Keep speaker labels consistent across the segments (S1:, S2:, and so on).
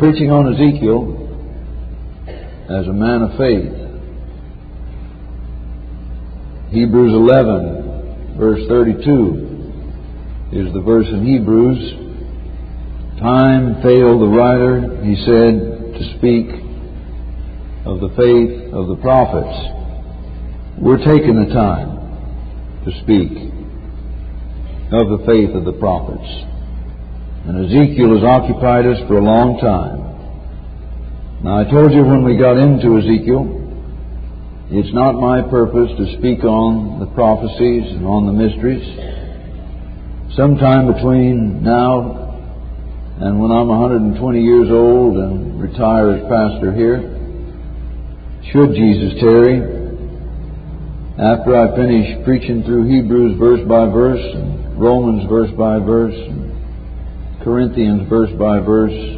S1: preaching on Ezekiel as a man of faith. Hebrews 11, verse 32 is the verse in Hebrews. Time failed the writer, he said, to speak of the faith of the prophets. We're taking the time to speak of the faith of the prophets. And Ezekiel has occupied us for a long time. Now, I told you when we got into Ezekiel, it's not my purpose to speak on the prophecies and on the mysteries. Sometime between now and when I'm 120 years old and retire as pastor here, should Jesus tarry, after I finish preaching through Hebrews verse by verse, and Romans verse by verse, and Corinthians verse by verse,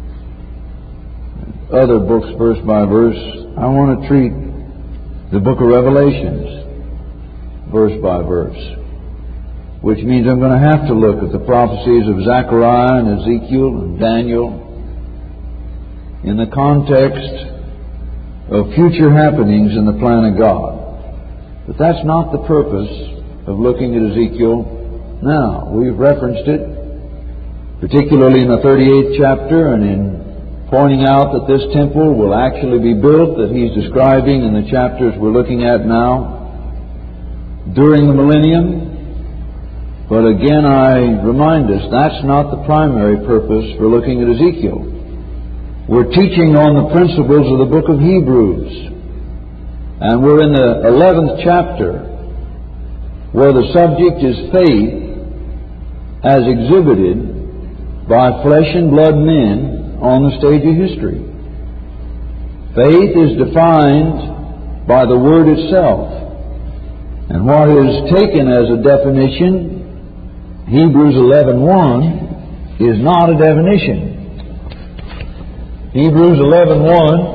S1: other books verse by verse, I want to treat the book of Revelations verse by verse, which means I'm going to have to look at the prophecies of Zechariah and Ezekiel and Daniel in the context of future happenings in the plan of God. But that's not the purpose of looking at Ezekiel now. We've referenced it, particularly in the 38th chapter, and in pointing out that this temple will actually be built, that he's describing in the chapters we're looking at now, during the millennium. But again, I remind us, that's not the primary purpose for looking at Ezekiel. We're teaching on the principles of the book of Hebrews. And we're in the 11th chapter, where the subject is faith as exhibited by flesh and blood men on the stage of history. Faith is defined by the Word itself. And what is taken as a definition, Hebrews 11:1, is not a definition. Hebrews 11:1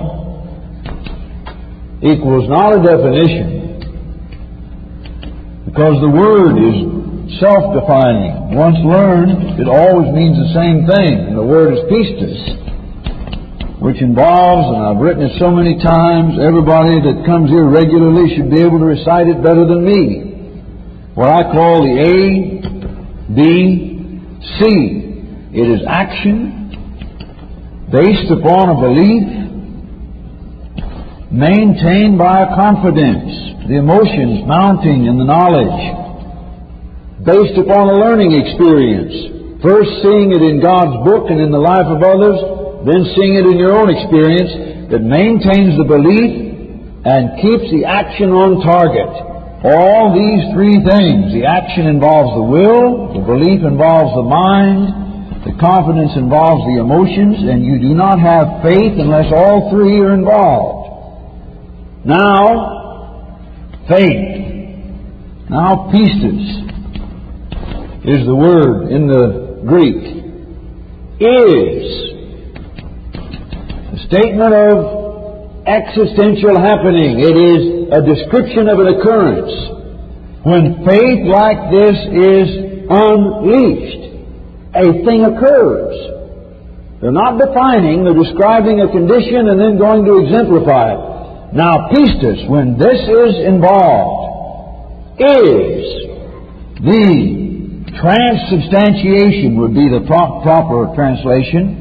S1: equals not a definition, because the Word is self-defining. Once learned, it always means the same thing. And the word is pistis, which involves, and I've written it so many times, everybody that comes here regularly should be able to recite it better than me. What I call the A, B, C. It is action based upon a belief, maintained by a confidence, the emotions mounting in the knowledge, based upon a learning experience. First seeing it in God's book and in the life of others, then seeing it in your own experience, that maintains the belief and keeps the action on target. All these three things. The action involves the will, the belief involves the mind, the confidence involves the emotions, and you do not have faith unless all three are involved. Now, faith. Now, pistis is the word in the Greek. Is a statement of existential happening. It is a description of an occurrence. When faith like this is unleashed, a thing occurs. They're not defining, they're describing a condition and then going to exemplify it. Now, pistis, when this is involved, is the transubstantiation would be the proper translation.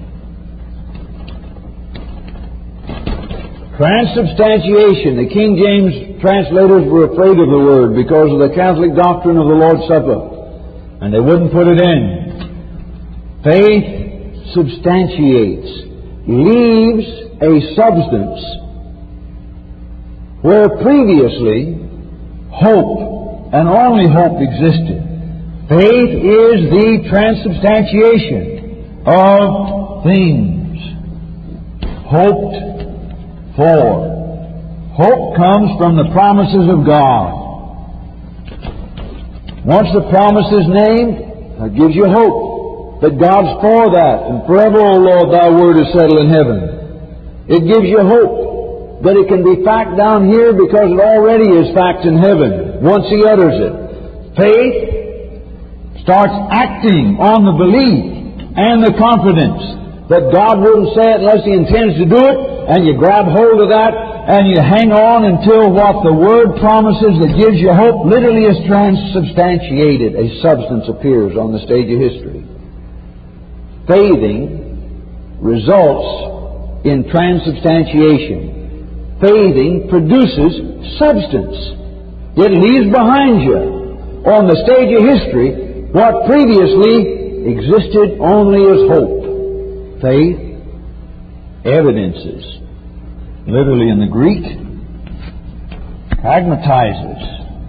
S1: Transubstantiation. The King James translators were afraid of the word because of the Catholic doctrine of the Lord's Supper, and they wouldn't put it in. Faith substantiates, leaves a substance where previously hope and only hope existed. Faith is the transubstantiation of things hoped for. Hope comes from the promises of God. Once the promise is named, that gives you hope that God's for that. And forever, O Lord, thy word is settled in heaven. It gives you hope that it can be fact down here because it already is fact in heaven once He utters it. Faith starts acting on the belief and the confidence but God wouldn't say it unless He intends to do it, and you grab hold of that, and you hang on until what the Word promises that gives you hope literally is transubstantiated. A substance appears on the stage of history. Faithing results in transubstantiation. Faithing produces substance. It leaves behind you on the stage of history what previously existed only as hope. Faith evidences, literally in the Greek, pragmatizes.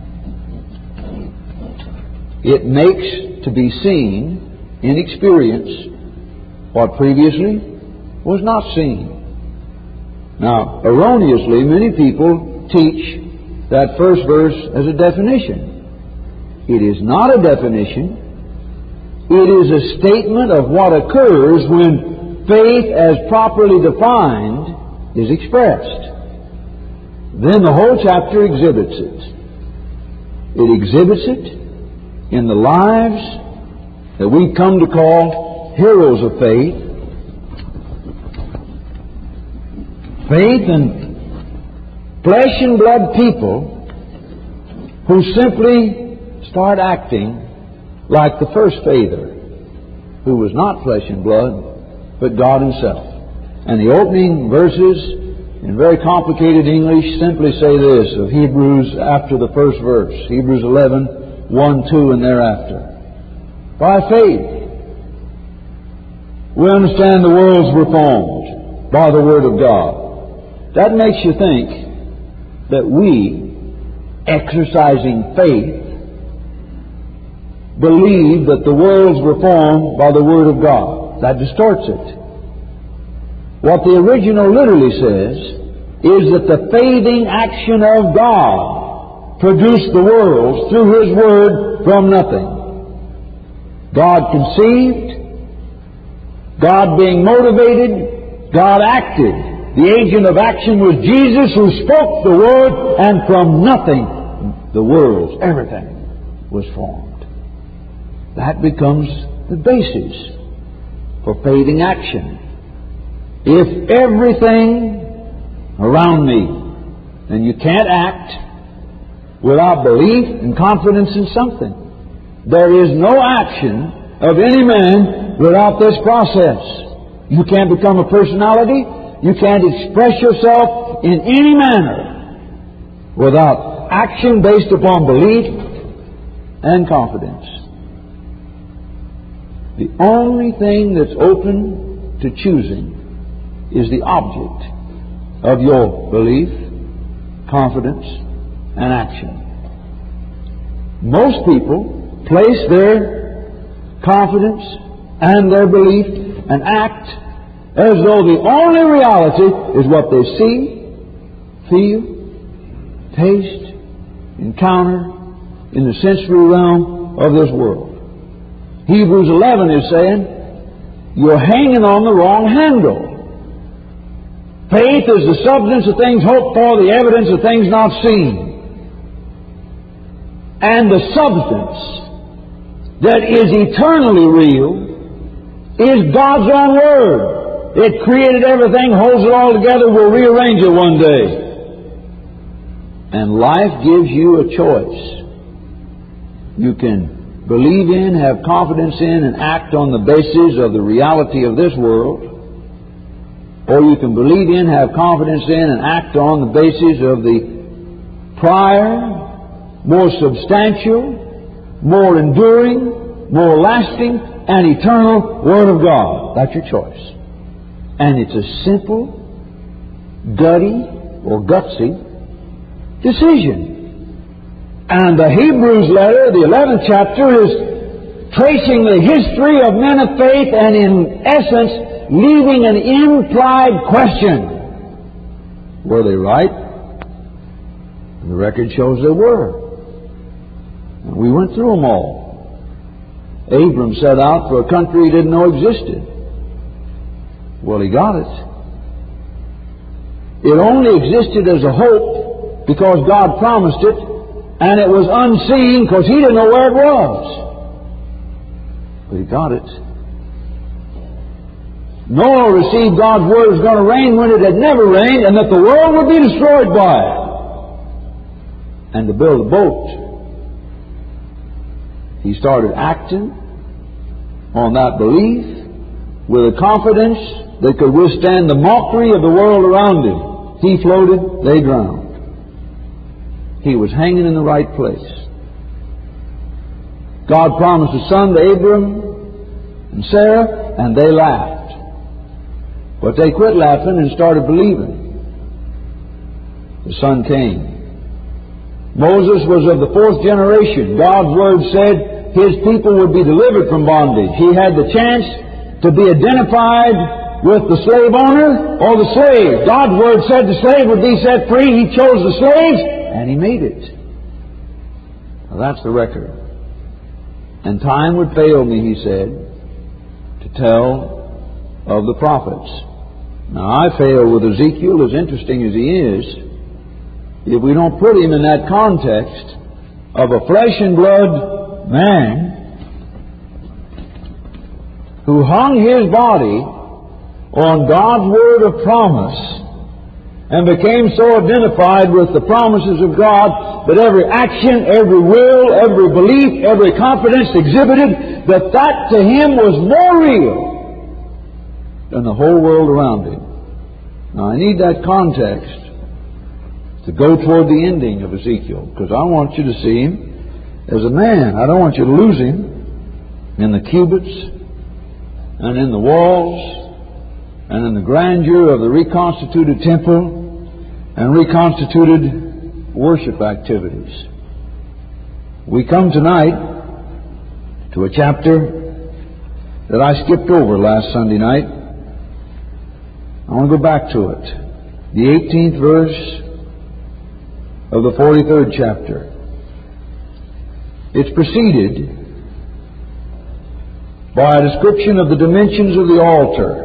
S1: It makes to be seen in experience what previously was not seen. Now, erroneously, many people teach that first verse as a definition. It is not a definition. It is a statement of what occurs when faith, as properly defined, is expressed. Then the whole chapter exhibits it. It exhibits it in the lives that we come to call heroes of faith. Faith and flesh and blood people who simply start acting like the first faither, who was not flesh and blood, but God Himself. And the opening verses, in very complicated English, simply say this of Hebrews after the first verse. Hebrews 11, 1, 2, and thereafter. By faith, we understand the worlds were formed by the Word of God. That makes you think that we, exercising faith, believe that the worlds were formed by the Word of God. That distorts it. What the original literally says is that the faithing action of God produced the worlds through His Word from nothing. God conceived, God being motivated, God acted. The agent of action was Jesus, who spoke the Word, and from nothing the worlds, everything, was formed. That becomes the basis for faithing action. If everything around me, then you can't act without belief and confidence in something. There is no action of any man without this process. You can't become a personality. You can't express yourself in any manner without action based upon belief and confidence. The only thing that's open to choosing is the object of your belief, confidence, and action. Most people place their confidence and their belief and act as though the only reality is what they see, feel, taste, encounter in the sensory realm of this world. Hebrews 11 is saying, you're hanging on the wrong handle. Faith is the substance of things hoped for, the evidence of things not seen. And the substance that is eternally real is God's own Word. It created everything, holds it all together, will rearrange it one day. And life gives you a choice. You can believe in, have confidence in, and act on the basis of the reality of this world. Or you can believe in, have confidence in, and act on the basis of the prior, more substantial, more enduring, more lasting, and eternal Word of God. That's your choice. And it's a simple, gutty, or gutsy decision. And the Hebrews letter, the 11th chapter, is tracing the history of men of faith and, in essence, leaving an implied question. Were they right? And the record shows they were. And we went through them all. Abram set out for a country he didn't know existed. Well, he got it. It only existed as a hope because God promised it, and it was unseen because he didn't know where it was. But he got it. Noah received God's word it was going to rain when it had never rained, and that the world would be destroyed by it. And to build a boat, he started acting on that belief with a confidence that could withstand the mockery of the world around him. He floated, they drowned. He was hanging in the right place. God promised a son to Abram and Sarah, and they laughed. But they quit laughing and started believing. The son came. Moses was of the fourth generation. God's word said his people would be delivered from bondage. He had the chance to be identified with the slave owner or the slave. God's word said the slave would be set free. He chose the slave, and he made it. Now that's the record. And time would fail me, he said, to tell of the prophets. Now I fail with Ezekiel, as interesting as he is, if we don't put him in that context of a flesh and blood man who hung his body on God's word of promise and became so identified with the promises of God that every action, every will, every belief, every confidence exhibited that to him was more real than the whole world around him. Now I need that context to go toward the ending of Ezekiel, because I want you to see him as a man. I don't want you to lose him in the cubits and in the walls and in the grandeur of the reconstituted temple and reconstituted worship activities. We come tonight to a chapter that I skipped over last Sunday night. I want to go back to it. The 18th verse of the 43rd chapter. It's preceded by a description of the dimensions of the altar.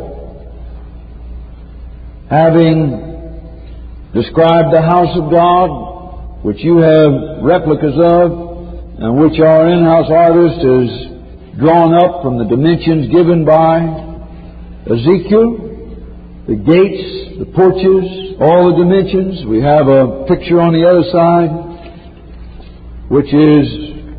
S1: Having described the house of God, which you have replicas of, and which our in-house artist has drawn up from the dimensions given by Ezekiel, the gates, the porches, all the dimensions. We have a picture on the other side, which is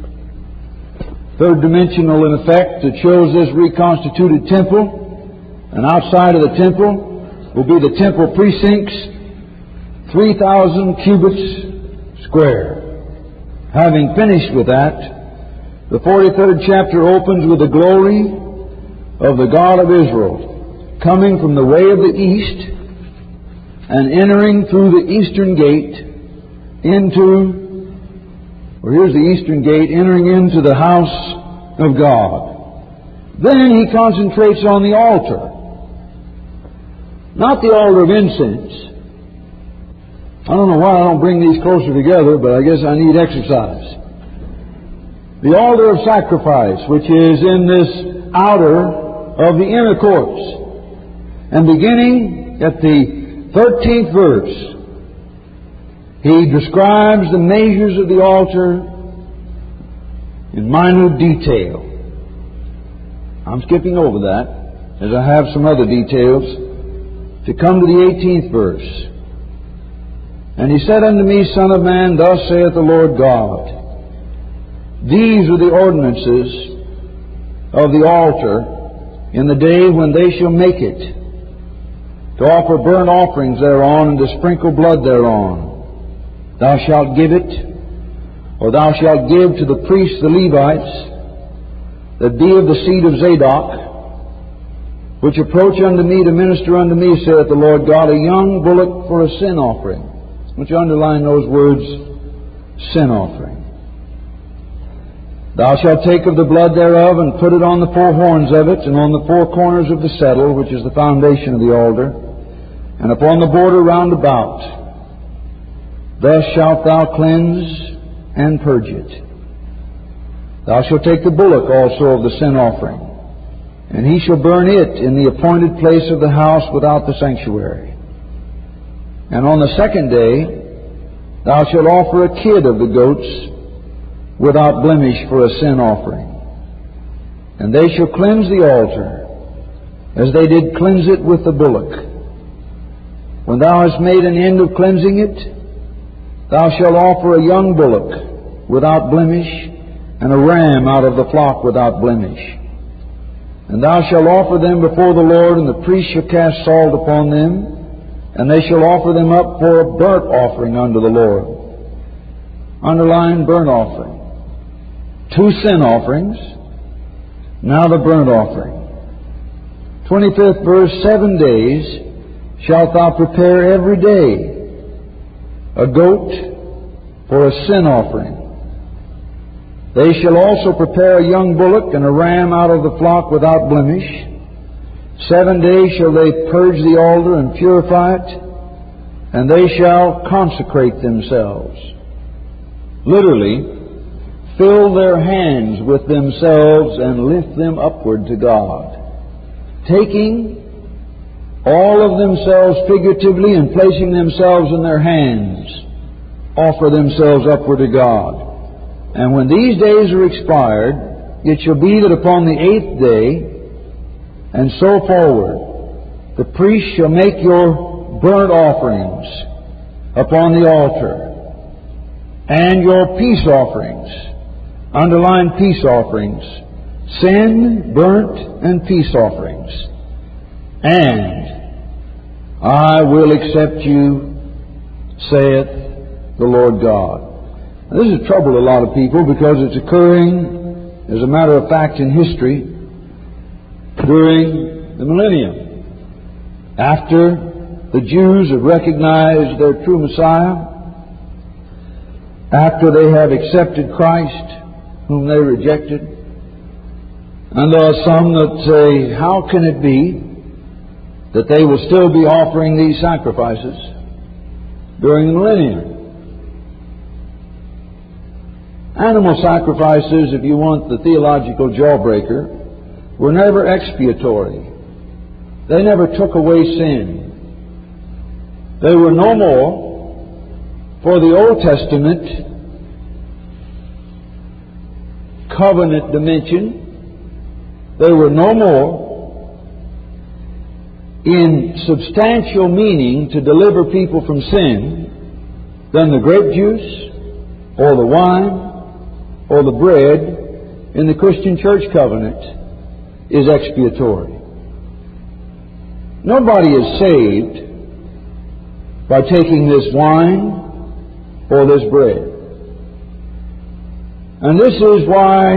S1: third dimensional in effect, that shows this reconstituted temple. And outside of the temple will be the temple precincts, 3,000 cubits square. Having finished with that, the 43rd chapter opens with the glory of the God of Israel, coming from the way of the east and entering through the eastern gate here's the eastern gate, entering into the house of God. Then he concentrates on the altar. Not the altar of incense. I don't know why I don't bring these closer together, but I guess I need exercise. The altar of sacrifice, which is in this outer of the inner courts. And beginning at the 13th verse, he describes the measures of the altar in minute detail. I'm skipping over that, as I have some other details, to come to the 18th verse. And he said unto me, Son of man, thus saith the Lord God, these are the ordinances of the altar in the day when they shall make it, to offer burnt offerings thereon, and to sprinkle blood thereon. Thou shalt give it, or thou shalt give to the priests the Levites, that be of the seed of Zadok, which approach unto me to minister unto me, saith the Lord God, a young bullock for a sin offering. I want you to underline those words, sin offering. Thou shalt take of the blood thereof, and put it on the four horns of it, and on the four corners of the settle, which is the foundation of the altar, and upon the border round about. Thus shalt thou cleanse and purge it. Thou shalt take the bullock also of the sin offering, and he shall burn it in the appointed place of the house without the sanctuary. And on the second day thou shalt offer a kid of the goats without blemish for a sin offering. And they shall cleanse the altar, as they did cleanse it with the bullock. When thou hast made an end of cleansing it, thou shalt offer a young bullock without blemish, and a ram out of the flock without blemish. And thou shalt offer them before the Lord, and the priest shall cast salt upon them, and they shall offer them up for a burnt offering unto the Lord. Underline burnt offering. 2 sin offerings, now the burnt offering. 25th verse, 7 days shalt thou prepare every day a goat for a sin offering. They shall also prepare a young bullock and a ram out of the flock without blemish. 7 days shall they purge the altar and purify it, and they shall consecrate themselves. Literally, fill their hands with themselves and lift them upward to God, taking all of themselves figuratively and placing themselves in their hands, offer themselves upward to God. And when these days are expired, it shall be that upon the 8th day, and so forward, the priest shall make your burnt offerings upon the altar, and your peace offerings. Underline peace offerings. Sin, burnt, and peace offerings. And I will accept you, saith the Lord God. Now, this has troubled a lot of people because it's occurring, as a matter of fact, in history during the millennium. After the Jews have recognized their true Messiah, after they have accepted Christ, whom they rejected, and there are some that say, how can it be that they will still be offering these sacrifices during the millennium? Animal sacrifices, if you want the theological jawbreaker, were never expiatory. They never took away sin. They were no more for the Old Testament covenant dimension. They were no more in substantial meaning to deliver people from sin than the grape juice or the wine or the bread in the Christian church covenant is expiatory. Nobody is saved by taking this wine or this bread. And this is why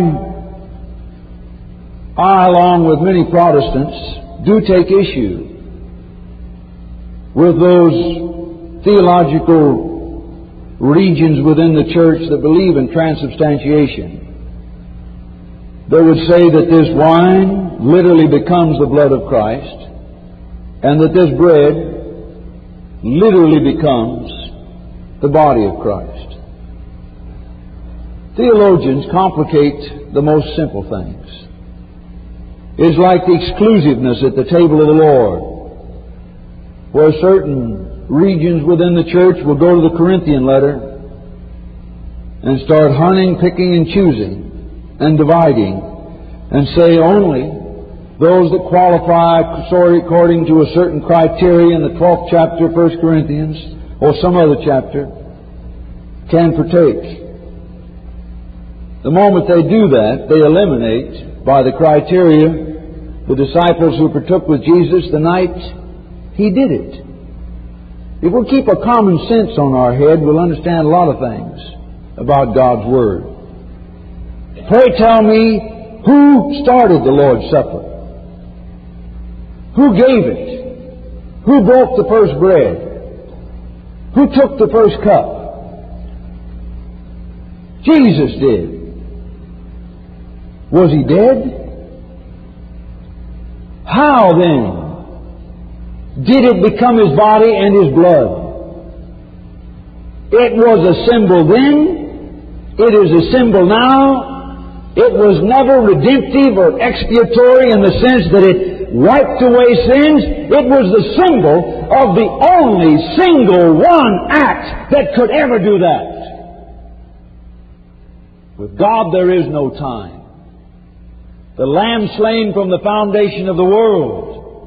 S1: I, along with many Protestants, do take issue with those theological regions within the church that believe in transubstantiation. They would say that this wine literally becomes the blood of Christ, and that this bread literally becomes the body of Christ. Theologians complicate the most simple things. It's like the exclusiveness at the table of the Lord, where certain regions within the church will go to the Corinthian letter and start hunting, picking, and choosing and dividing and say only those that qualify according to a certain criteria in the 12th chapter of 1 Corinthians or some other chapter can partake. The moment they do that, they eliminate by the criteria the disciples who partook with Jesus the night He did it. If we'll keep a common sense on our head, we'll understand a lot of things about God's Word. Pray tell me, who started the Lord's Supper? Who gave it? Who broke the first bread? Who took the first cup? Jesus did. Was He dead? How then did it become His body and His blood? It was a symbol then. It is a symbol now. It was never redemptive or expiatory in the sense that it wiped away sins. It was the symbol of the only single one act that could ever do that. With God there is no time. The Lamb slain from the foundation of the world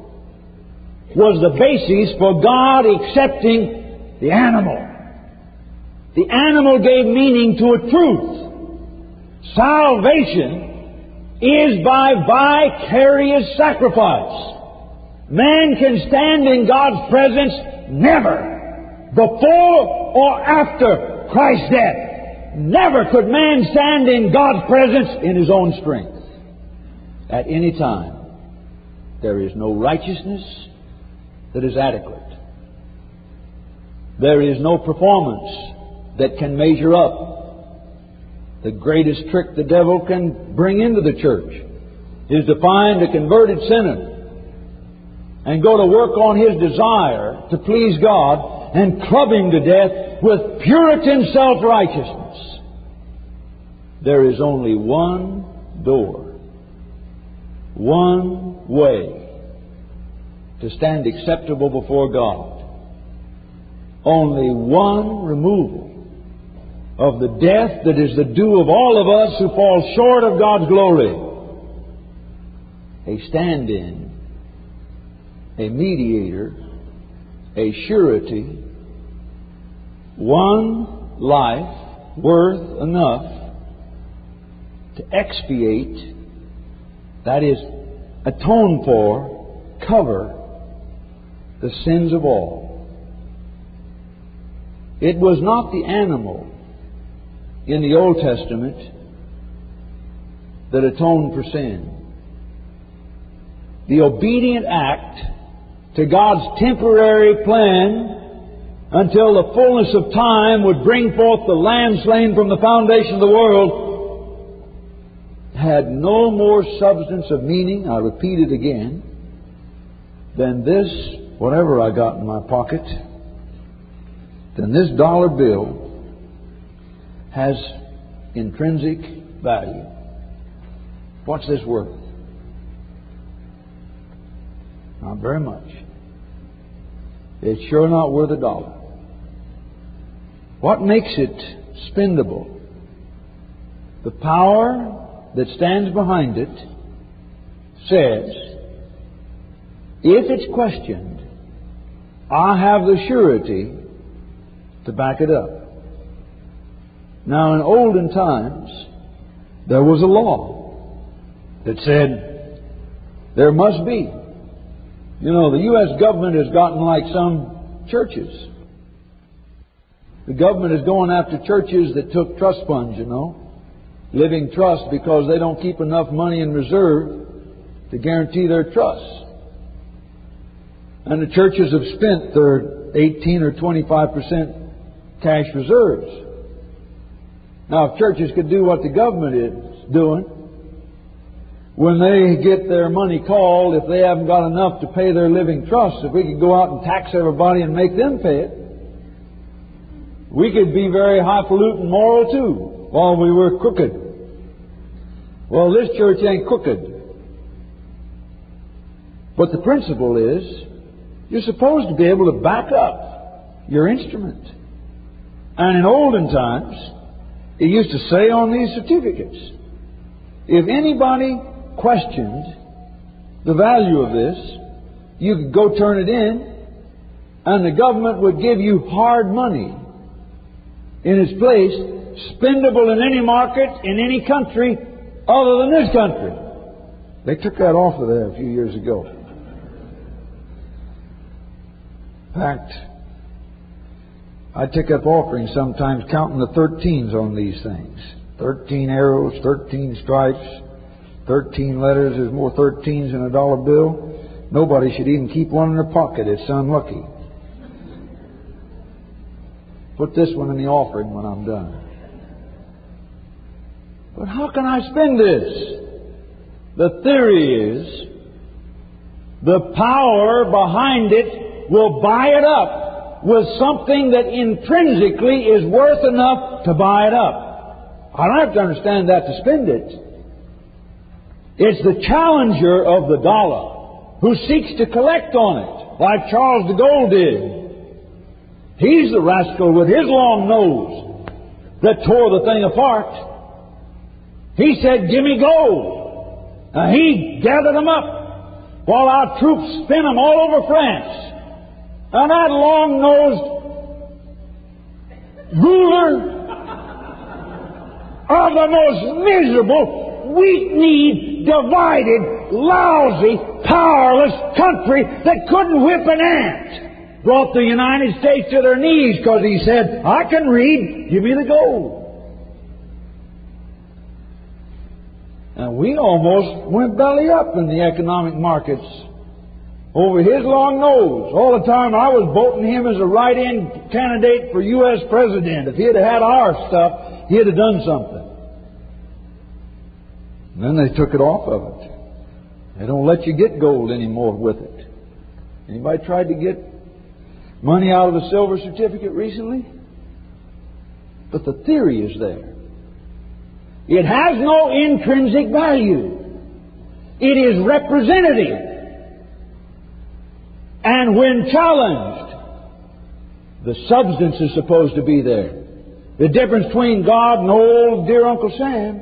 S1: was the basis for God accepting the animal. The animal gave meaning to a truth. Salvation is by vicarious sacrifice. Man can stand in God's presence never before or after Christ's death. Never could man stand in God's presence in his own strength. At any time, there is no righteousness that is adequate. There is no performance that can measure up. The greatest trick the devil can bring into the church is to find a converted sinner and go to work on his desire to please God and club him to death with Puritan self-righteousness. There is only one door, one way to stand acceptable before God. Only one removal of the death that is the due of all of us who fall short of God's glory. A stand-in, a mediator, a surety, one life worth enough to expiate, that is, atone for, cover the sins of all. It was not the animal in the Old Testament that atoned for sin. The obedient act to God's temporary plan until the fullness of time would bring forth the Lamb slain from the foundation of the world had no more substance of meaning, I repeat it again, than this, whatever I got in my pocket, than this dollar bill has intrinsic value. What's this worth? Not very much. It's sure not worth a dollar. What makes it spendable? The power that stands behind it says, if it's questioned, I have the surety to back it up. Now, in olden times, there was a law that said there must be. You know, the U.S. government has gotten like some churches. The government is going after churches that took trust funds, living trust, because they don't keep enough money in reserve to guarantee their trust. And the churches have spent their 18 or 25% cash reserves. Now, if churches could do what the government is doing, when they get their money called, if they haven't got enough to pay their living trust, if we could go out and tax everybody and make them pay it, we could be very highfalutin moral too, while we were crooked. Well, this church ain't crooked. But the principle is, you're supposed to be able to back up your instrument. And in olden times, it used to say on these certificates, if anybody questioned the value of this, you could go turn it in, and the government would give you hard money in its place, spendable in any market, in any country other than this country. They took that off of there a few years ago. In fact, I take up offerings sometimes counting the 13s on these things. 13 arrows, 13 stripes, 13 letters. There's more 13s in a dollar bill. Nobody should even keep one in their pocket. It's unlucky. Put this one in the offering when I'm done. But how can I spend this? The theory is the power behind it will buy it up with something that intrinsically is worth enough to buy it up. I don't have to understand that to spend it. It's the challenger of the dollar who seeks to collect on it, like Charles de Gaulle did. He's the rascal with his long nose that tore the thing apart. He said, "Give me gold." Now, he gathered them up.
S2: while our troops spin them all over France. And that long-nosed ruler of the most miserable, weak-kneed, divided, lousy, powerless country that couldn't whip an ant, brought the United States to their knees because he said, I can read, give me the gold. And we almost went belly up in the economic markets over his long nose. All the time I was voting him as a write-in candidate for U.S. President. If he had had our stuff, he'd have done something. And then they took it off of it. They don't let you get gold anymore with it. Anybody tried to get money out of a silver certificate recently? But the theory is there. It has no intrinsic value. It is representative. And when challenged, the substance is supposed to be there. The difference between God and old dear Uncle Sam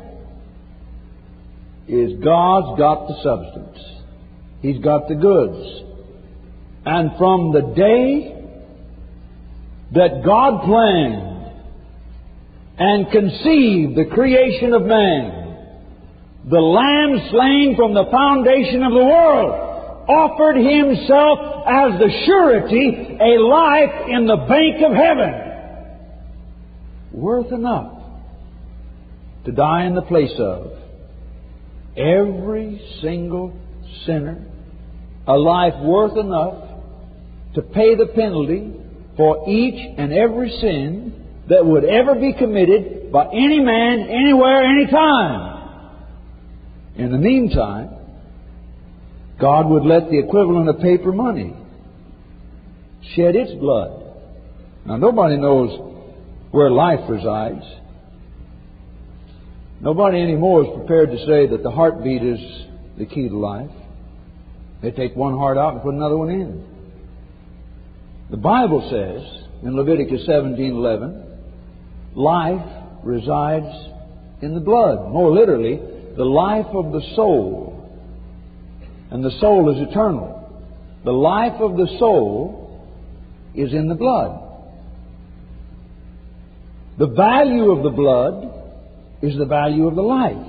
S2: is God's got the substance. He's got the goods. And from the day that God planned and conceived the creation of man, the Lamb slain from the foundation of the world offered Himself as the surety, a life in the bank of heaven, worth enough to die in the place of every single sinner, a life worth enough to pay the penalty for each and every sin that would ever be committed by any man, anywhere, anytime. In the meantime, God would let the equivalent of paper money shed its blood. Now, nobody knows where life resides. Nobody anymore is prepared to say that the heartbeat is the key to life. They take one heart out and put another one in. The Bible says in Leviticus 17:11, life resides in the blood. More literally, the life of the soul. And the soul is eternal. The life of the soul is in the blood. The value of the blood is the value of the life.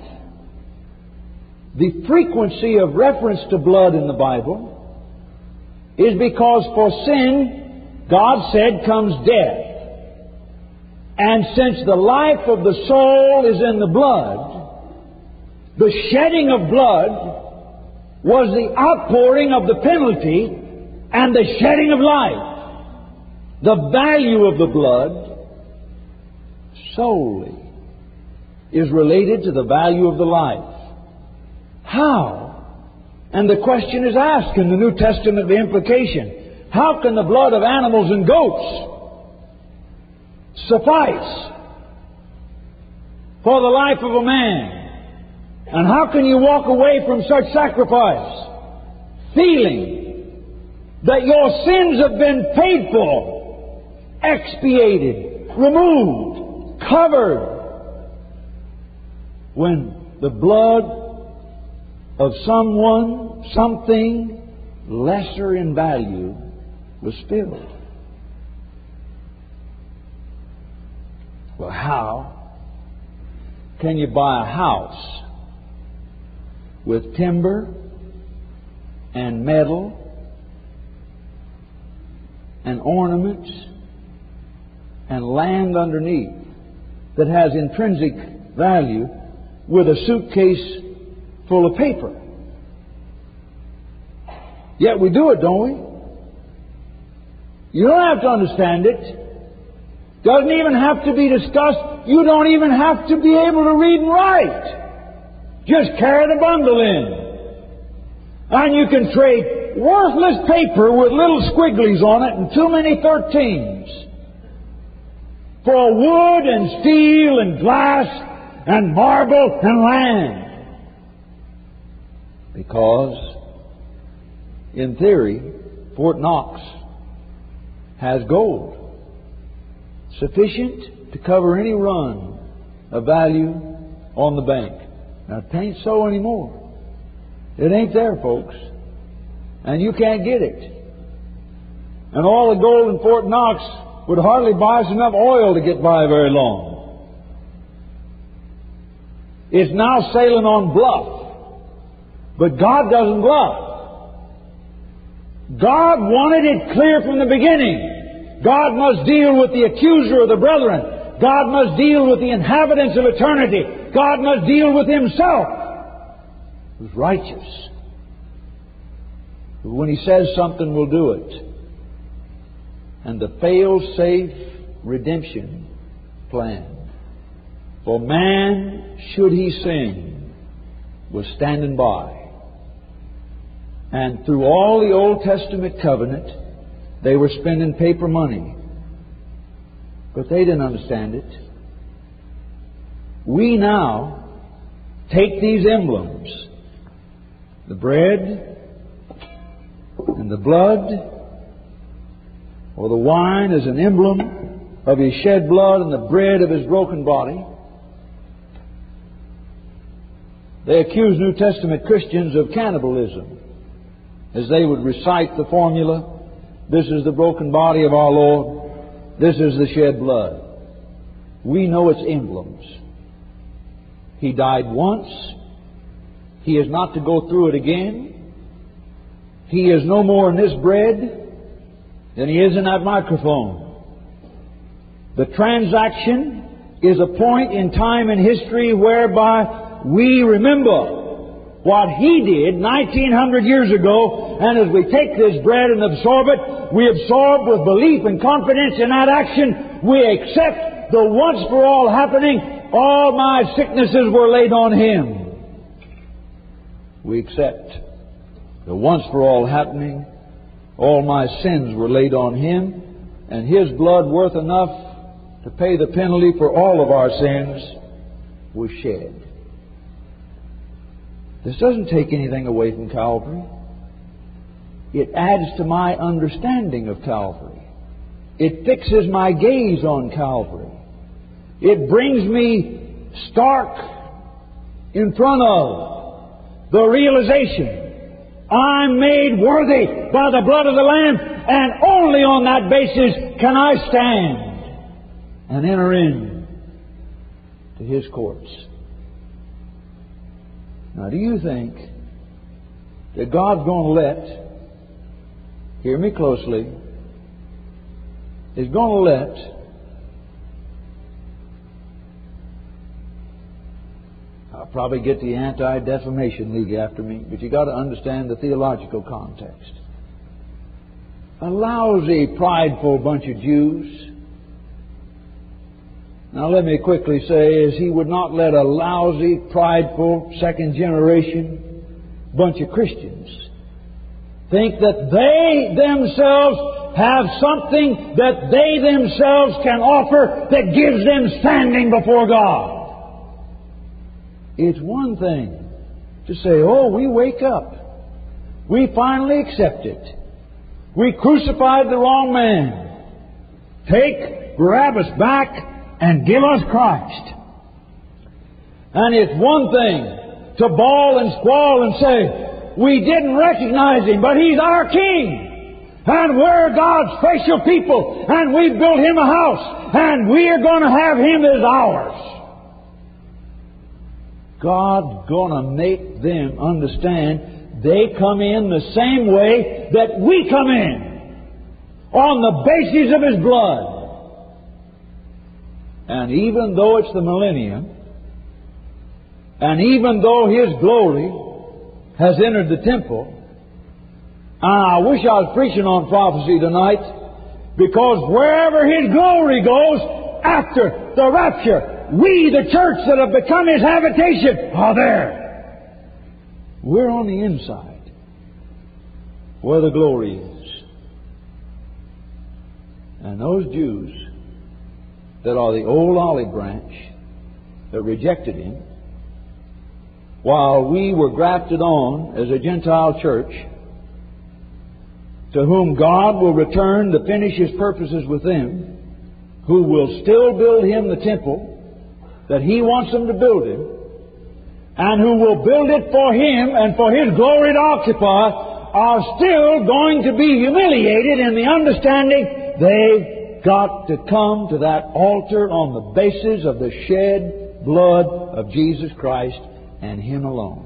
S2: The frequency of reference to blood in the Bible is because for sin, God said, comes death. And since the life of the soul is in the blood, the shedding of blood was the outpouring of the penalty and the shedding of life. The value of the blood solely is related to the value of the life. How? And the question is asked in the New Testament, the implication. How can the blood of animals and goats suffice for the life of a man? And how can you walk away from such sacrifice, feeling that your sins have been paid for, expiated, removed, covered, when the blood of someone, something lesser in value was spilled? Well, how can you buy a house with timber and metal and ornaments and land underneath that has intrinsic value with a suitcase full of paper? Yet we do it, don't we? You don't have to understand it. Doesn't even have to be discussed. You don't even have to be able to read and write. Just carry the bundle in. And you can trade worthless paper with little squigglies on it and too many 13s for wood and steel and glass and marble and land. Because, in theory, Fort Knox has gold sufficient to cover any run of value on the bank. Now, it ain't so anymore. It ain't there, folks. and you can't get it. And all the gold in Fort Knox would hardly buy us enough oil to get by very long. It's now sailing on bluff. But God doesn't bluff. God wanted it clear from the beginning. God must deal with the accuser of the brethren. God must deal with the inhabitants of eternity. God must deal with Himself, who's righteous. But when He says something, we'll do it. And the fail-safe redemption plan for man, should he sin, was standing by. And through all the Old Testament covenant, they were spending paper money. But they didn't understand it. We now take these emblems, the bread and the blood, or the wine as an emblem of His shed blood and the bread of His broken body. They accuse New Testament Christians of cannibalism, as they would recite the formula, this is the broken body of our Lord, this is the shed blood. We know it's emblems. He died once. He is not to go through it again. He is no more in this bread than He is in that microphone. The transaction is a point in time in history whereby we remember what He did 1900 years ago, and as we take this bread and absorb it, we absorb with belief and confidence in that action. We accept the once for all happening. All my sicknesses were laid on Him. We accept the once for all happening. All my sins were laid on Him, and His blood, worth enough to pay the penalty for all of our sins, was shed. This doesn't take anything away from Calvary. It adds to my understanding of Calvary. It fixes my gaze on Calvary. It brings me stark in front of the realization I'm made worthy by the blood of the Lamb, and only on that basis can I stand and enter in to His courts. Now, do you think that God's going to hear me closely, is going to I'll probably get the Anti-Defamation League after me, but you got to understand the theological context. A lousy, prideful bunch of Jews. Now let me quickly say is He would not let a lousy, prideful, second generation bunch of Christians think that they themselves have something that they themselves can offer that gives them standing before God. It's one thing to say, oh, we wake up. We finally accept it. We crucified the wrong man. Take Barabbas back and give us Christ. And it's one thing to bawl and squall and say, we didn't recognize Him, but He's our King. And we're God's special people. And we built Him a house. And we're going to have Him as ours. God's going to make them understand they come in the same way that we come in, on the basis of His blood. And even though it's the millennium, and even though His glory has entered the temple, I wish I was preaching on prophecy tonight, because wherever His glory goes after the rapture, we, the church that have become His habitation, are there. We're on the inside, where the glory is. And those Jews that are the old olive branch that rejected Him, while we were grafted on as a Gentile church, to whom God will return to finish His purposes with them, who will still build Him the temple that He wants them to build Him, and who will build it for Him and for His glory to occupy, are still going to be humiliated in the understanding they've got to come to that altar on the basis of the shed blood of Jesus Christ and Him alone.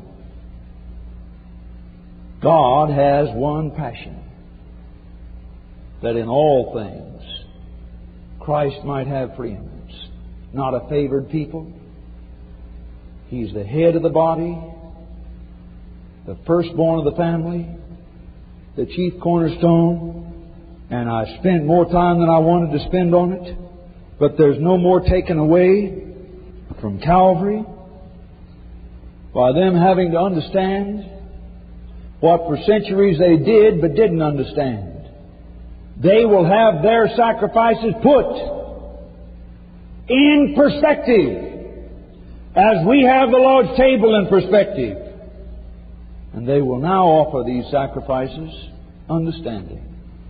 S2: God has one passion, that in all things Christ might have preeminence. Not a favored people. He's the head of the body, the firstborn of the family, the chief cornerstone, and I spent more time than I wanted to spend on it, but there's no more taken away from Calvary by them having to understand what for centuries they did but didn't understand. They will have their sacrifices put in perspective, as we have the Lord's table in perspective. And they will now offer these sacrifices, understanding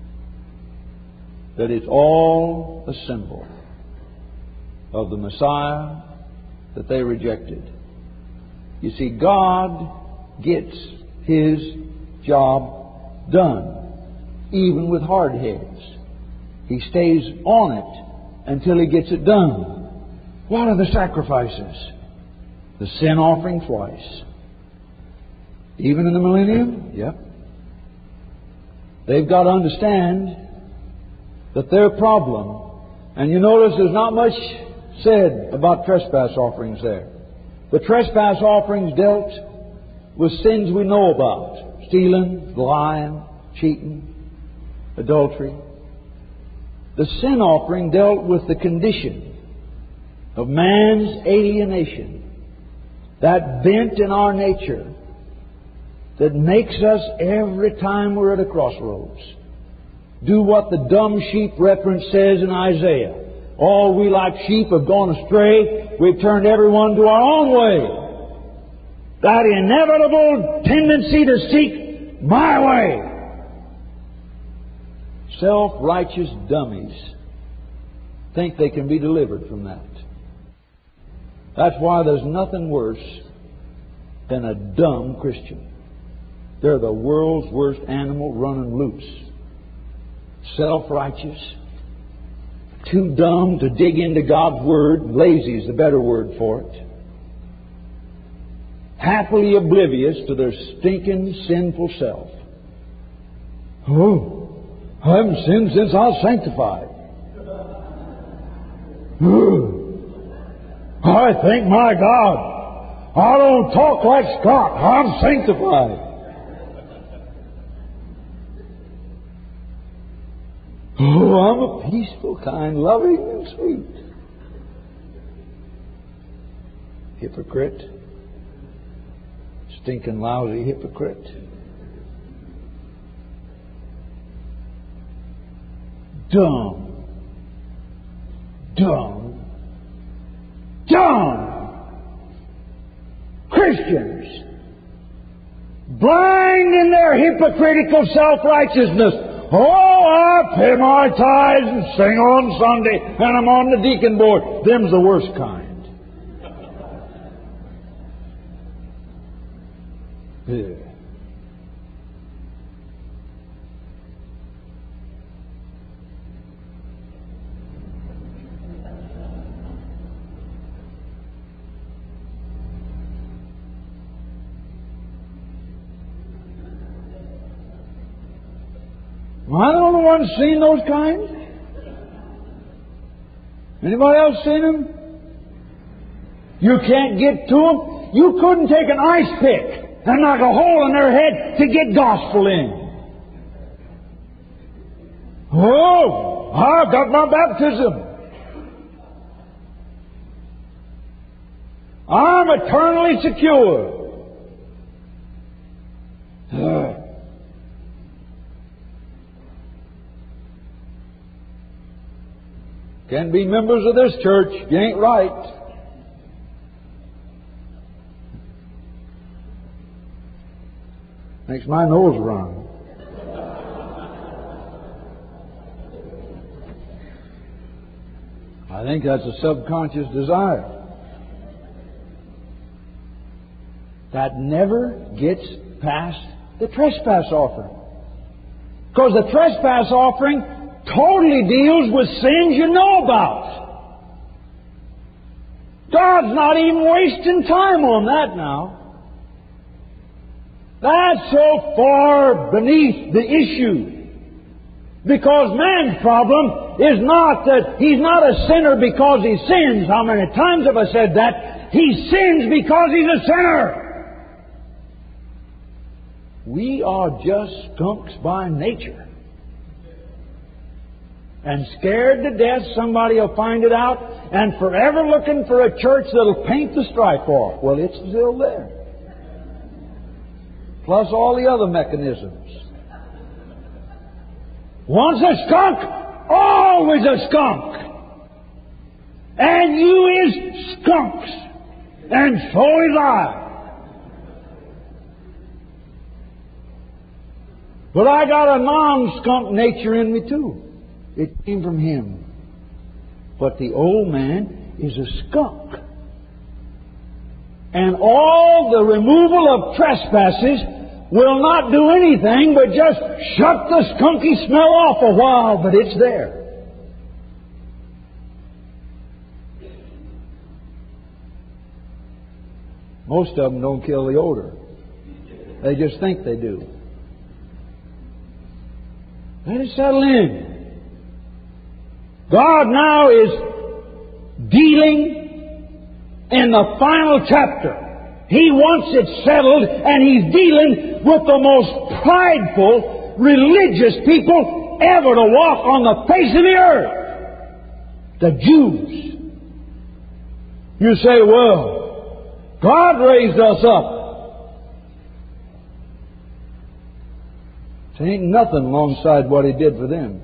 S2: that it's all a symbol of the Messiah that they rejected. You see, God gets His job done, even with hard heads. He stays on it until He gets it done. What are the sacrifices? The sin offering twice. Even in the millennium? Yep. They've got to understand that their problem, and you notice there's not much said about trespass offerings there. The trespass offerings dealt with sins we know about: stealing, lying, cheating, adultery. The sin offering dealt with the condition of man's alienation, that bent in our nature that makes us, every time we're at a crossroads, do what the dumb sheep reference says in Isaiah. All we like sheep have gone astray. We've turned everyone to our own way. That inevitable tendency to seek my way. Self-righteous dummies think they can be delivered from that. That's why there's nothing worse than a dumb Christian. They're the world's worst animal running loose. Self-righteous, too dumb to dig into God's Word. Lazy is the better word for it. Happily oblivious to their stinking, sinful self. Oh, I haven't sinned since I was sanctified. I think, my God, I don't talk like Scott. I'm sanctified. Oh, I'm a peaceful, kind, loving, and sweet. Hypocrite. Stinking, lousy hypocrite. Dumb. Dumb. Dumb. Christians. Blind in their hypocritical self-righteousness. Oh, I pay my tithes and sing on Sunday, and I'm on the deacon board. Them's the worst kind. Yeah. Am I the only one seen those kinds? Anybody else seen them? You can't get to them. You couldn't take an ice pick and knock a hole in their head to get gospel in. Oh, I've got my baptism. I'm eternally secure. Can't be members of this church. You ain't right. Makes my nose run. I think that's a subconscious desire that never gets past The trespass offering. Because the trespass offering totally deals with sins you know about. God's not even wasting time on that now. That's so far beneath the issue. Because man's problem is not that he's not a sinner because he sins. How many times have I said that? He sins because he's a sinner. We are just skunks by nature. And scared to death somebody will find it out and forever looking for a church that'll paint the stripe off. Well, it's still there. Plus all the other mechanisms. Once a skunk, always a skunk. And you is skunks. And so is I. But I got a non-skunk nature in me too. It came from him. But the old man is a skunk. And all the removal of trespasses will not do anything but just shut the skunky smell off a while, but it's there. Most of them don't kill the odor. They just think they do. Let it settle in. God now is dealing in the final chapter. He wants it settled, and He's dealing with the most prideful, religious people ever to walk on the face of the earth. The Jews. You say, well, God raised us up. It ain't nothing alongside what He did for them.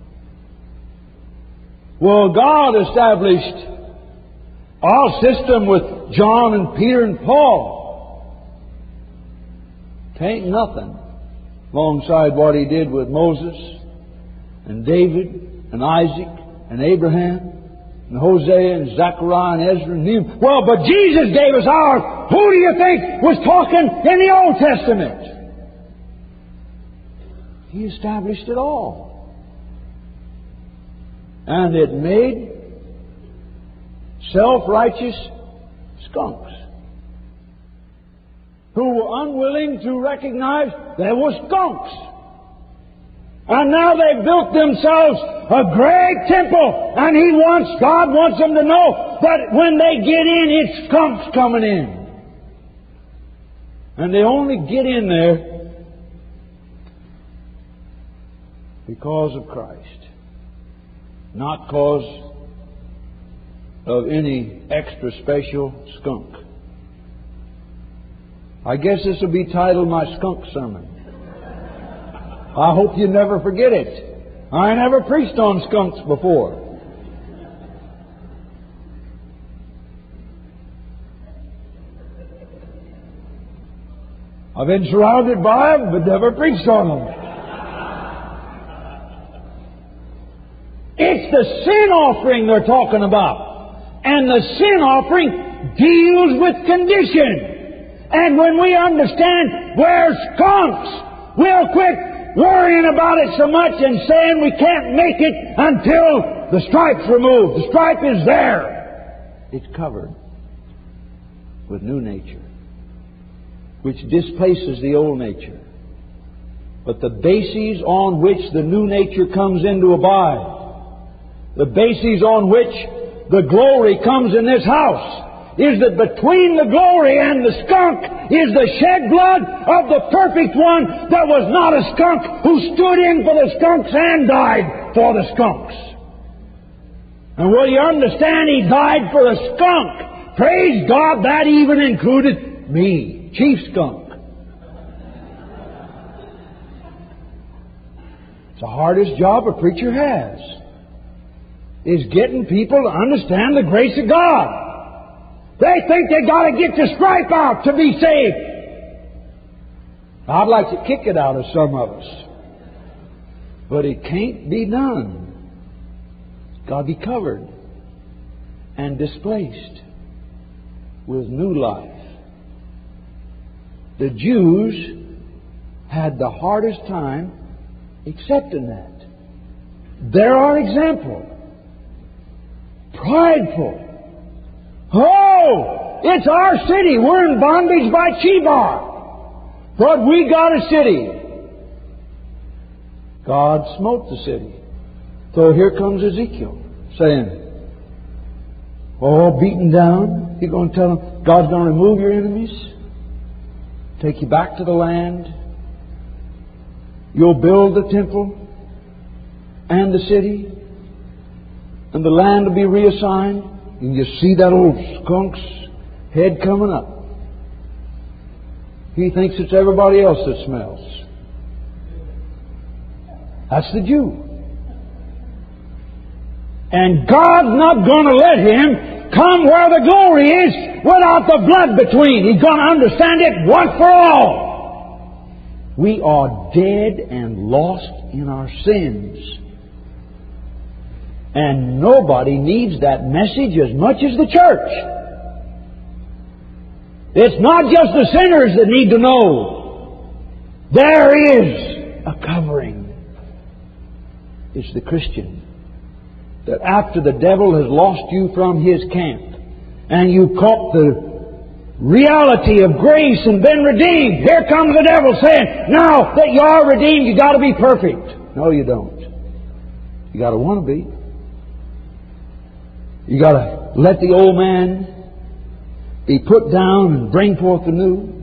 S2: Well, God established our system with John and Peter and Paul. It ain't nothing alongside what He did with Moses and David and Isaac and Abraham and Hosea and Zechariah and Ezra and Nehemiah. Well, but Jesus gave us ours. Who do you think was talking in the Old Testament? He established it all. And it made self-righteous skunks who were unwilling to recognize they were skunks. And now they've built themselves a great temple, and God wants them to know that when they get in, it's skunks coming in. And they only get in there because of Christ, not because of any extra special skunk. I guess this will be titled my skunk sermon. I hope you never forget it. I never preached on skunks before. I've been surrounded by them, but never preached on them. It's the sin offering they're talking about. And the sin offering deals with condition. And when we understand we're skunks, we'll quit worrying about it so much and saying we can't make it until the stripe's removed. The stripe is there. It's covered with new nature, which displaces the old nature. But the bases on which the new nature comes in to abide, the basis on which the glory comes in this house, is that between the glory and the skunk is the shed blood of the perfect one that was not a skunk, who stood in for the skunks and died for the skunks. And will you understand, He died for a skunk? Praise God, that even included me, chief skunk. It's the hardest job a preacher has, is getting people to understand the grace of God. They think they got to get the stripe out to be saved. I'd like to kick it out of some of us, but it can't be done. It's got to be covered and displaced with new life. The Jews had the hardest time accepting that. There are examples. Prideful. Oh, it's our city. We're in bondage by Chebar. But we got a city. God smote the city. So here comes Ezekiel saying, oh, beaten down. He's going to tell them, God's going to remove your enemies, take you back to the land. You'll build the temple and the city, and the land will be reassigned. And you see that old skunk's head coming up. He thinks it's everybody else that smells. That's the Jew. And God's not going to let him come where the glory is without the blood between. He's going to understand it once for all. We are dead and lost in our sins. And nobody needs that message as much as the church. It's not just the sinners that need to know. There is a covering. It's the Christian. That after the devil has lost you from his camp and you caught the reality of grace and been redeemed, here comes the devil saying, now that you are redeemed, you got to be perfect. No, you don't. You got to want to be. You got to let the old man be put down and bring forth the new.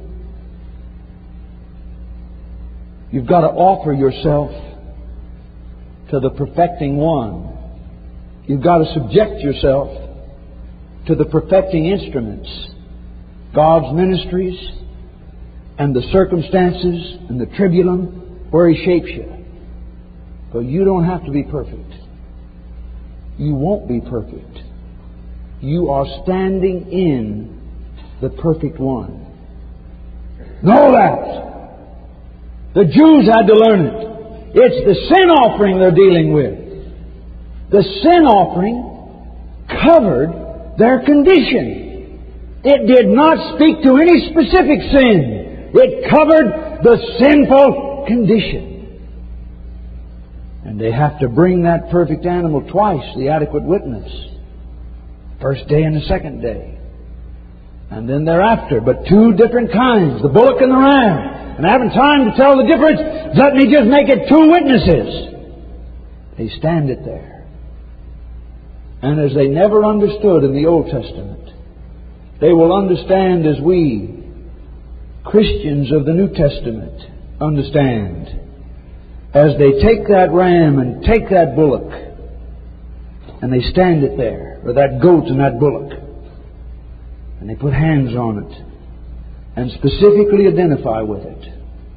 S2: You've got to offer yourself to the perfecting one. You've got to subject yourself to the perfecting instruments, God's ministries and the circumstances and the tribulum where He shapes you. But you don't have to be perfect. You won't be perfect. You are standing in the perfect one. Know that. The Jews had to learn it. It's the sin offering they're dealing with. The sin offering covered their condition. It did not speak to any specific sin. It covered the sinful condition. And they have to bring that perfect animal twice, the adequate witness. First day and the second day. And then thereafter. But two different kinds, the bullock and the ram. And having time to tell the difference, let me just make it two witnesses. They stand it there. And as they never understood in the Old Testament, they will understand as we, Christians of the New Testament, understand. As they take that ram and take that bullock, and they stand it there, or that goat and that bullock, and they put hands on it, and specifically identify with it,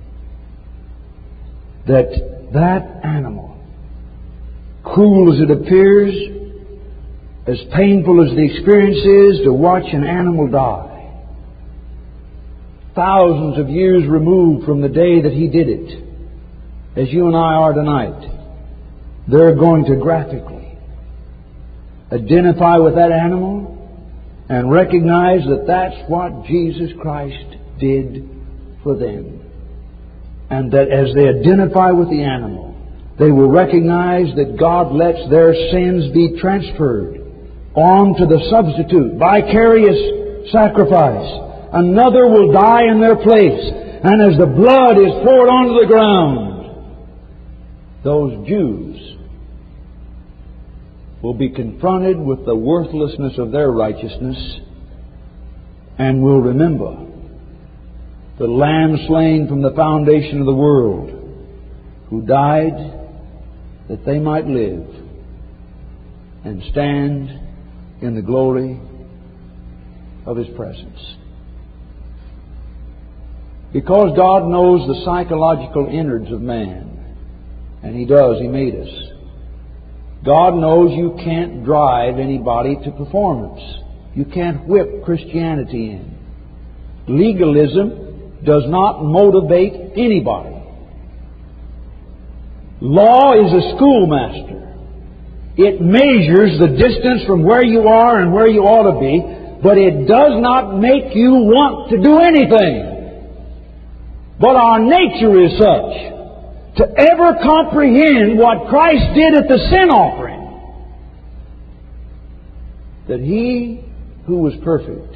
S2: that animal, cruel as it appears, as painful as the experience is to watch an animal die, thousands of years removed from the day that He did it, as you and I are tonight, they're going to graphically identify with that animal and recognize that that's what Jesus Christ did for them. And that as they identify with the animal, they will recognize that God lets their sins be transferred on to the substitute, vicarious sacrifice. Another will die in their place. And as the blood is poured onto the ground, those Jews will be confronted with the worthlessness of their righteousness and will remember the Lamb slain from the foundation of the world, who died that they might live and stand in the glory of His presence. Because God knows the psychological innards of man, and He does, He made us. God knows you can't drive anybody to performance. You can't whip Christianity in. Legalism does not motivate anybody. Law is a schoolmaster. It measures the distance from where you are and where you ought to be, but it does not make you want to do anything. But our nature is such to ever comprehend what Christ did at the sin offering, that He who was perfect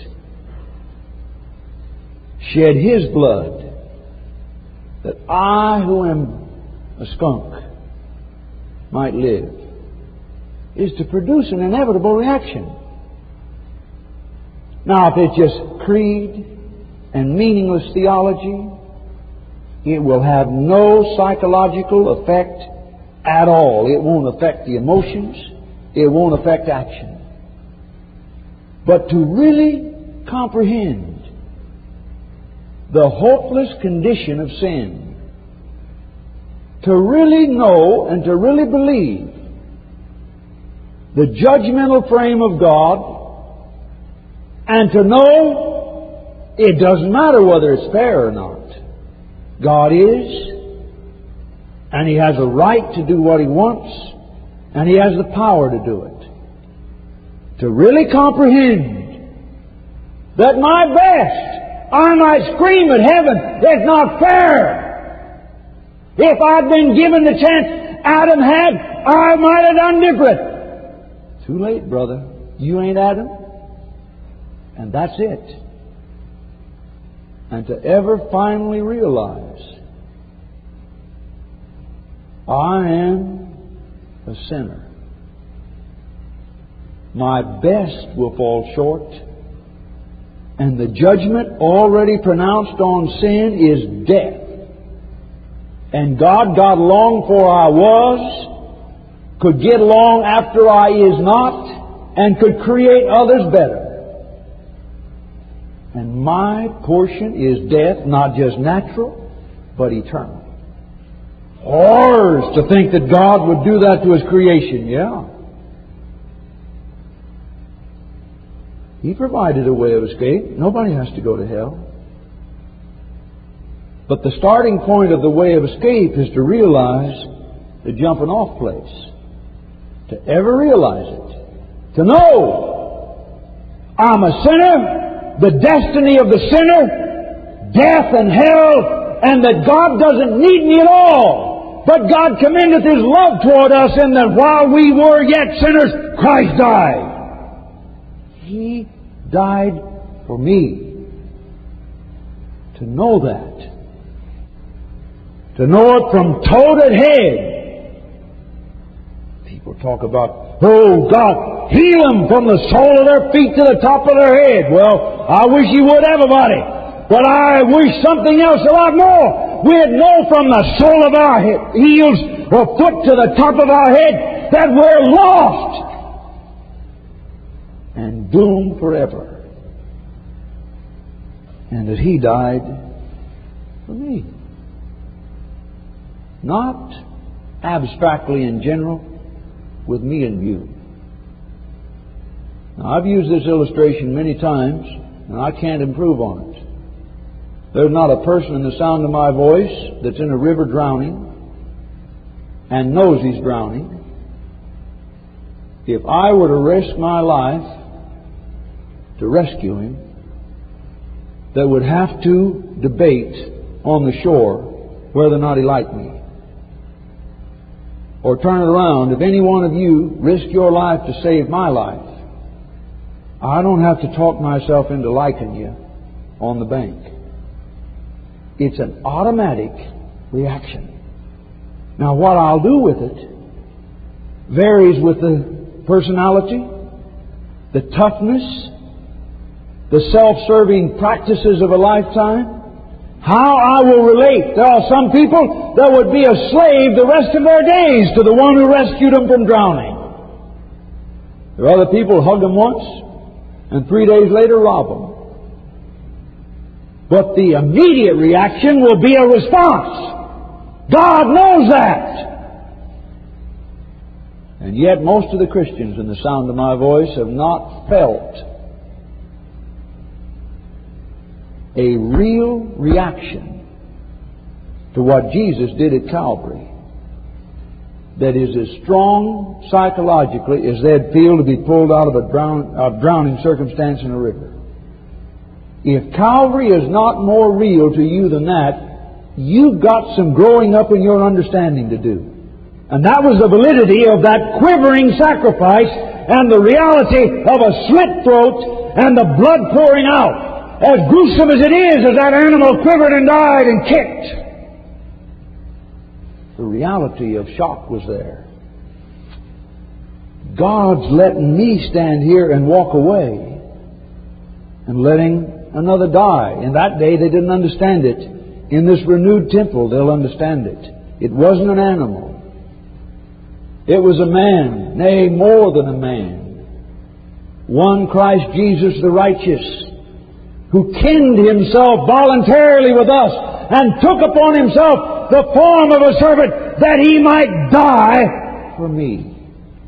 S2: shed His blood, that I who am a skunk might live, is to produce an inevitable reaction. Now, if it's just creed and meaningless theology, it will have no psychological effect at all. It won't affect the emotions. It won't affect action. But to really comprehend the hopeless condition of sin, to really know and to really believe the judgmental frame of God, and to know it doesn't matter whether it's fair or not. God is, and He has a right to do what He wants, and He has the power to do it. To really comprehend that my best, I might scream at heaven, it's not fair. If I'd been given the chance Adam had, I might have done different. Too late, brother. You ain't Adam. And that's it. And to ever finally realize, I am a sinner. My best will fall short, and the judgment already pronounced on sin is death. And God got along before I was, could get along after I is not, and could create others better. And my portion is death, not just natural, but eternal. Horrors to think that God would do that to His creation. Yeah. He provided a way of escape. Nobody has to go to hell. But the starting point of the way of escape is to realize the jumping off place. To ever realize it. To know I'm a sinner. The destiny of the sinner, death and hell, and that God doesn't need me at all. But God commendeth His love toward us in that while we were yet sinners, Christ died. He died for me. To know that. To know it from toe to head. People talk about, oh God, heal them from the sole of their feet to the top of their head. Well, I wish He would, everybody. But I wish something else a lot more. We'd know from the sole of our heels or foot to the top of our head that we're lost and doomed forever. And that He died for me. Not abstractly in general, with me in view. Now, I've used this illustration many times, and I can't improve on it. There's not a person in the sound of my voice that's in a river drowning and knows he's drowning. If I were to risk my life to rescue him, that would have to debate on the shore whether or not he liked me. Or turn it around, if any one of you risk your life to save my life, I don't have to talk myself into liking you on the bank. It's an automatic reaction. Now, what I'll do with it varies with the personality, the toughness, the self-serving practices of a lifetime, how I will relate. There are some people that would be a slave the rest of their days to the one who rescued them from drowning. There are other people who hug them once and 3 days later rob them. But the immediate reaction will be a response. God knows that. And yet most of the Christians in the sound of my voice have not felt a real reaction to what Jesus did at Calvary that is as strong psychologically as they'd feel to be pulled out of a drowning circumstance in a river. If Calvary is not more real to you than that, you've got some growing up in your understanding to do. And that was the validity of that quivering sacrifice and the reality of a slit throat and the blood pouring out. As gruesome as it is, as that animal quivered and died and kicked, the reality of shock was there. God's letting me stand here and walk away and letting another die. In that day they didn't understand it. In this renewed temple they'll understand it. It wasn't an animal. It was a man, nay, more than a man. One Christ Jesus the righteous, who kinned Himself voluntarily with us and took upon Himself the form of a servant that He might die for me.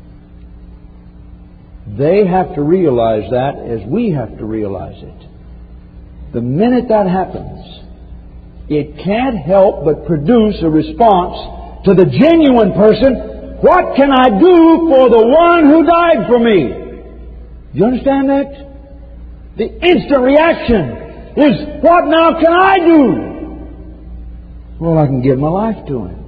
S2: They have to realize that as we have to realize it. The minute that happens, it can't help but produce a response to the genuine person. What can I do for the one who died for me? You understand that? The instant reaction is, what now can I do? Well, I can give my life to Him.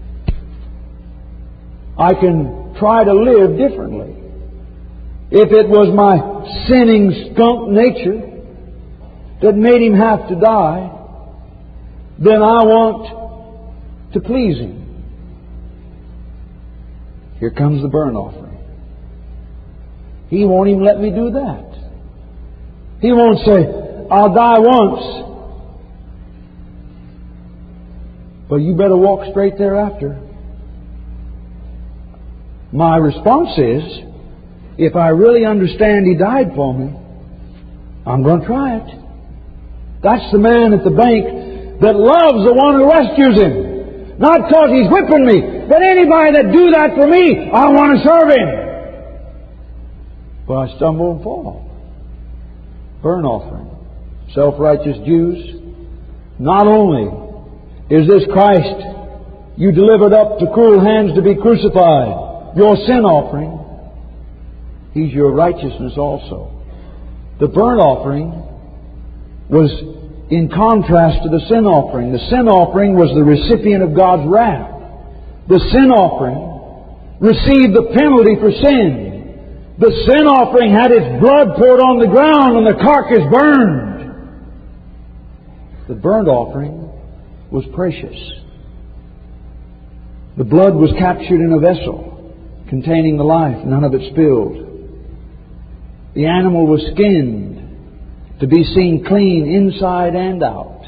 S2: I can try to live differently. If it was my sinning skunk nature that made Him have to die, then I want to please Him. Here comes the burnt offering. He won't even let me do that. He won't say, I'll die once, but you better walk straight thereafter. My response is, if I really understand He died for me, I'm going to try it. That's the man at the bank that loves the one who rescues him. Not because he's whipping me, but anybody that do that for me, I want to serve him. But I stumble and fall. Burnt offering. Self-righteous Jews. Not only is this Christ you delivered up to cruel hands to be crucified, your sin offering, He's your righteousness also. The burnt offering was in contrast to the sin offering. The sin offering was the recipient of God's wrath. The sin offering received the penalty for sin. The sin offering had its blood poured on the ground and the carcass burned. The burnt offering was precious. The blood was captured in a vessel containing the life, none of it spilled. The animal was skinned to be seen clean inside and out.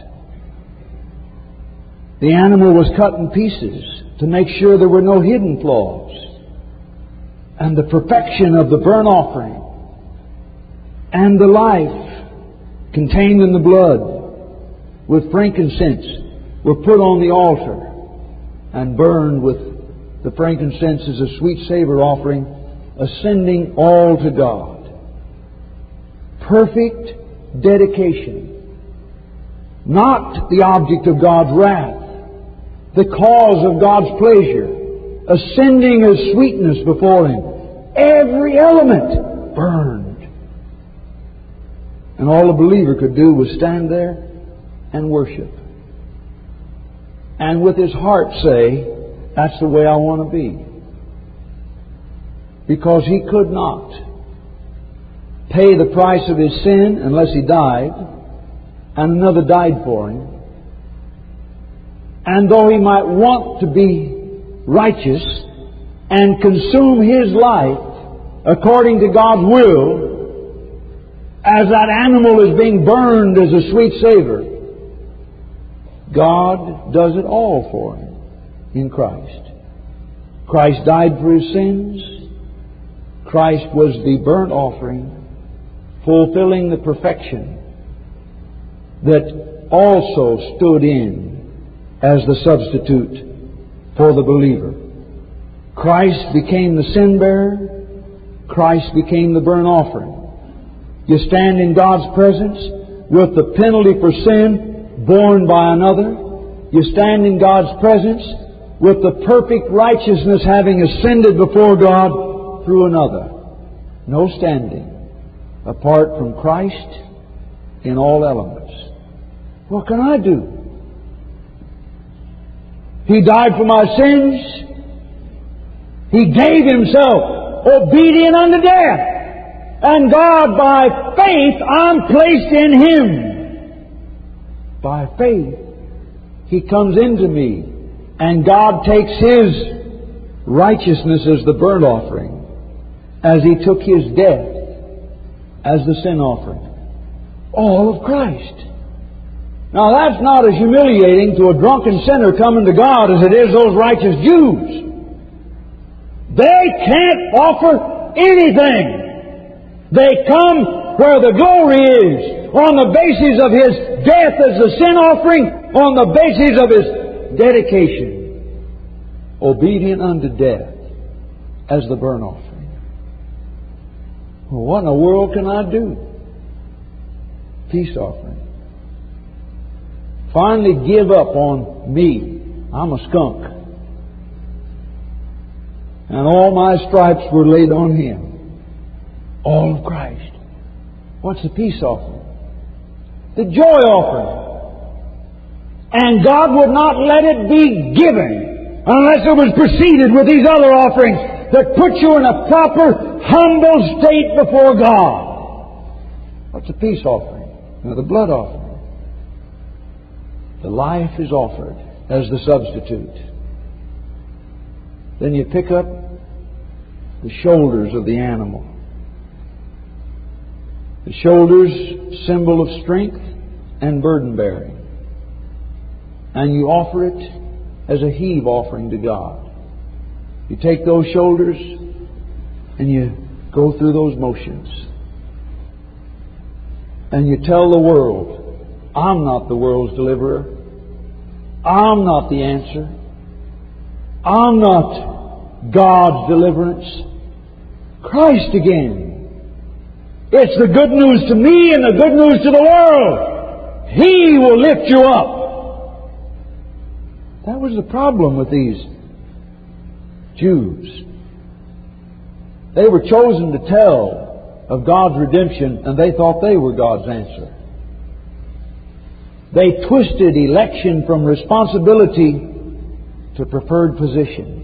S2: The animal was cut in pieces to make sure there were no hidden flaws. And the perfection of the burnt offering and the life contained in the blood with frankincense were put on the altar and burned with the frankincense as a sweet savor offering, ascending all to God. Perfect dedication. Not the object of God's wrath, the cause of God's pleasure, ascending as sweetness before Him. Every element burned. And all a believer could do was stand there and worship. And with his heart say, that's the way I want to be. Because he could not pay the price of his sin unless he died, and another died for him. And though he might want to be righteous and consume his life according to God's will, as that animal is being burned as a sweet savor, God does it all for him in Christ. Christ died for his sins. Christ was the burnt offering, fulfilling the perfection that also stood in as the substitute for the believer. Christ became the sin bearer. Christ became the burnt offering. You stand in God's presence with the penalty for sin borne by another. You stand in God's presence with the perfect righteousness having ascended before God through another. No standing apart from Christ in all elements. What can I do? He died for my sins. He gave Himself obedient unto death. And God, by faith, I'm placed in Him. By faith, He comes into me. And God takes His righteousness as the burnt offering, as He took His death as the sin offering. All of Christ. Now that's not as humiliating to a drunken sinner coming to God as it is those righteous Jews. They can't offer anything. They come where the glory is, on the basis of His death as the sin offering, on the basis of His dedication, obedient unto death as the burnt offering. Well, what in the world can I do? Peace offering. Finally give up on me. I'm a skunk. And all my stripes were laid on Him. All of Christ. What's the peace offering? The joy offering. And God would not let it be given unless it was preceded with these other offerings that put you in a proper, humble state before God. What's a peace offering? The blood offering. The life is offered as the substitute. Then you pick up the shoulders of the animal. The shoulders, symbol of strength and burden bearing. And you offer it as a heave offering to God. You take those shoulders and you go through those motions. And you tell the world, I'm not the world's deliverer. I'm not the answer. I'm not God's deliverance. Christ again. It's the good news to me and the good news to the world. He will lift you up. That was the problem with these Jews. They were chosen to tell of God's redemption, and they thought they were God's answer. They twisted election from responsibility to preferred position.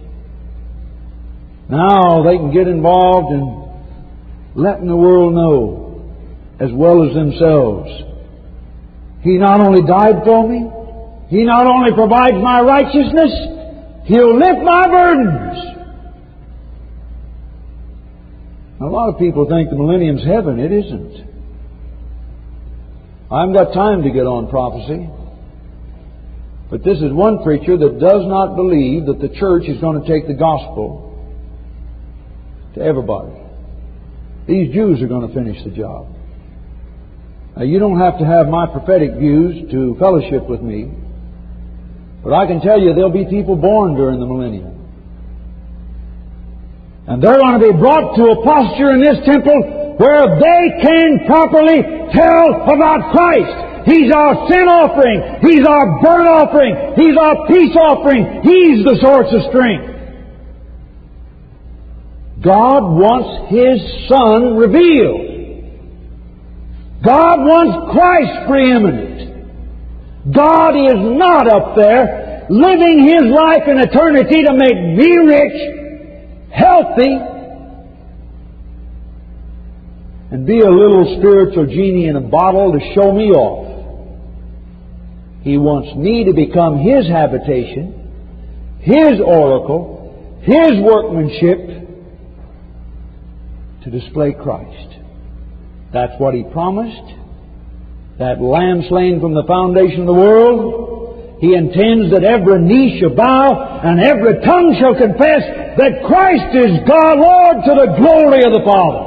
S2: Now they can get involved in letting the world know, as well as themselves, He not only died for me, He not only provides my righteousness, He'll lift my burdens. A lot of people think the millennium's heaven. It isn't. I haven't got time to get on prophecy. But this is one preacher that does not believe that the church is going to take the gospel to everybody. These Jews are going to finish the job. Now, you don't have to have my prophetic views to fellowship with me. But I can tell you there'll be people born during the millennium. And they're going to be brought to a posture in this temple where they can properly tell about Christ. He's our sin offering. He's our burnt offering. He's our peace offering. He's the source of strength. God wants His Son revealed. God wants Christ preeminent. God is not up there living His life in eternity to make me rich, healthy, and be a little spiritual genie in a bottle to show me off. He wants me to become His habitation, His oracle, His workmanship, to display Christ. That's what He promised. That Lamb slain from the foundation of the world. He intends that every knee shall bow and every tongue shall confess that Christ is God, Lord, to the glory of the Father.